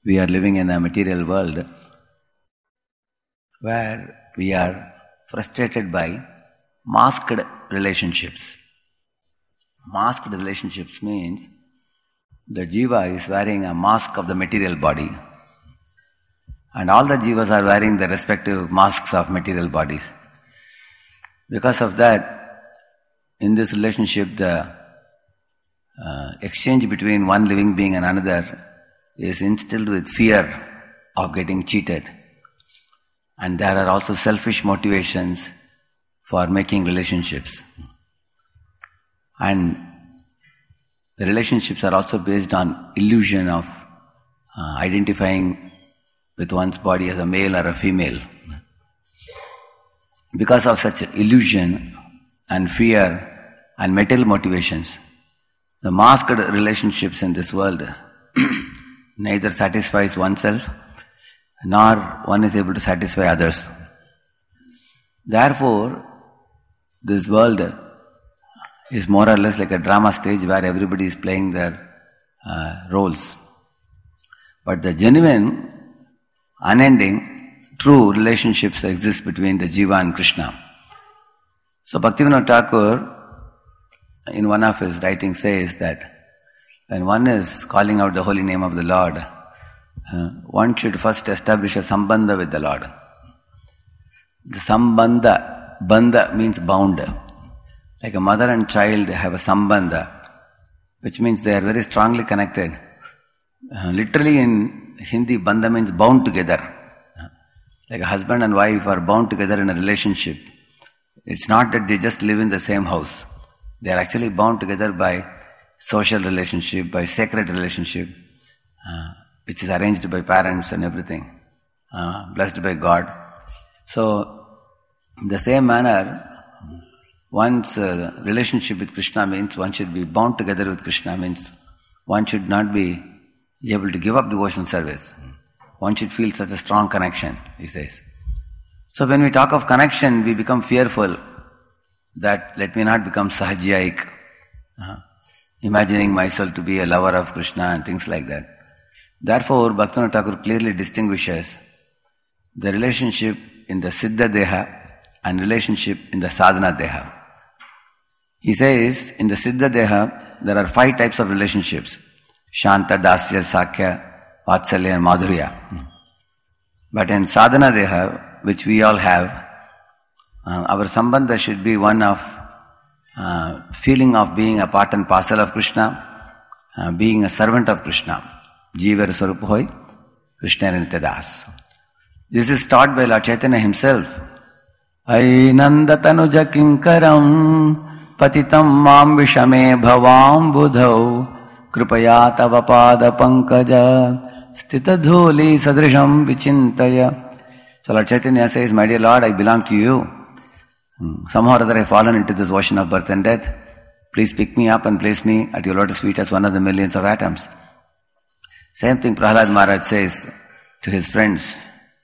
we are living in a material world where we are frustrated by masked relationships. Masked relationships means the jiva is wearing a mask of the material body, and all the jivas are wearing the respective masks of material bodies. Because of that, in this relationship, the exchange between one living being and another is instilled with fear of getting cheated. And there are also selfish motivations for making relationships. And the relationships are also based on illusion of identifying with one's body as a male or a female. Because of such illusion and fear and material motivations, the masked relationships in this world neither satisfies oneself nor one is able to satisfy others. Therefore, this world is more or less like a drama stage where everybody is playing their roles. But the genuine, unending, true relationships exist between the jiva and Krishna. So Bhaktivinoda Thakur, in one of his writings, says that when one is calling out the holy name of the Lord, one should first establish a sambandha with the Lord. The sambandha, bandha means bound. Like a mother and child have a sambandha, which means they are very strongly connected. Literally in Hindi, bandha means bound together. Like a husband and wife are bound together in a relationship. It's not that they just live in the same house. They are actually bound together by social relationship, by sacred relationship, which is arranged by parents and everything, blessed by God. So, in the same manner, one's relationship with Krishna means one should be bound together with Krishna, means one should not be able to give up devotional service. One should feel such a strong connection, he says. So when we talk of connection, we become fearful that let me not become sahajyaik, imagining myself to be a lover of Krishna and things like that. Therefore, Bhaktivinoda Thakur clearly distinguishes the relationship in the Siddha Deha and relationship in the Sadhana Deha. He says, in the Siddha Deha, there are 5 types of relationships: Shanta, Dasya, Sakya, Vatsalya and Madhurya. But in Sadhana Deha, which we all have, our sambandha should be one of feeling of being a part and parcel of Krishna, being a servant of Krishna. Jivar Swarup Hoy, Krishna Nityadas. This is taught by Lord Chaitanya himself. Ainanda tanuja kinkaram patitam mam vishame bhavam budhau kripaya tava pada pankaja stita dhuli sadrisham vichintaya. So Lord Chaitanya says, my dear Lord, I belong to you. Somehow or other I have fallen into this ocean of birth and death. Please pick me up and place me at your lotus feet as one of the millions of atoms. Same thing Prahlad Maharaj says to his friends.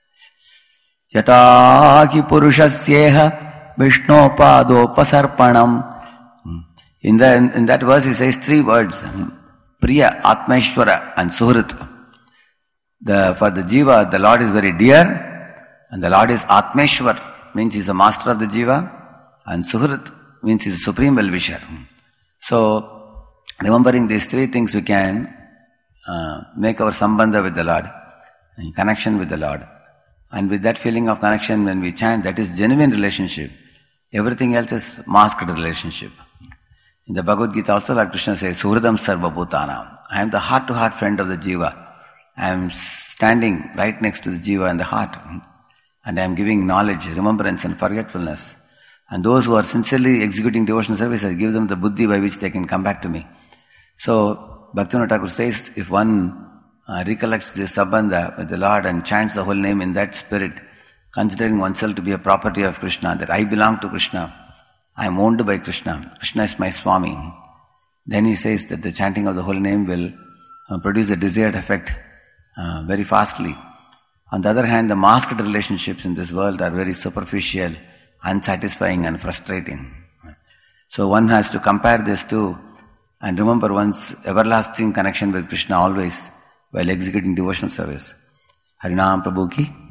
Yata ki purushasyeha vishnopādopasarpanam. In that verse he says 3 words. Priya, Atmeshwara and Suhrit. For the jiva, the Lord is very dear, and the Lord is Atmeshwar, means he is the master of the jiva, and Suhrit means he is the supreme well-wisher. So, remembering these 3 things, we can make our sambandha with the Lord, connection with the Lord. And with that feeling of connection, when we chant, that is genuine relationship. Everything else is masked relationship. In the Bhagavad Gita also, Lord Krishna says, Suhridam sarva bhutanam. I am the heart-to-heart friend of the jiva. I am standing right next to the jiva in the heart. And I am giving knowledge, remembrance and forgetfulness. And those who are sincerely executing devotional service, I give them the buddhi by which they can come back to me. So, Bhaktivinoda Thakur says, if one recollects this sambandha with the Lord and chants the whole name in that spirit, considering oneself to be a property of Krishna, that I belong to Krishna, I am owned by Krishna, Krishna is my Swami, then he says that the chanting of the whole name will produce the desired effect very fastly. On the other hand, the masked relationships in this world are very superficial, unsatisfying and frustrating. So one has to compare these two and remember one's everlasting connection with Krishna always while executing devotional service. Harinam Prabhu ki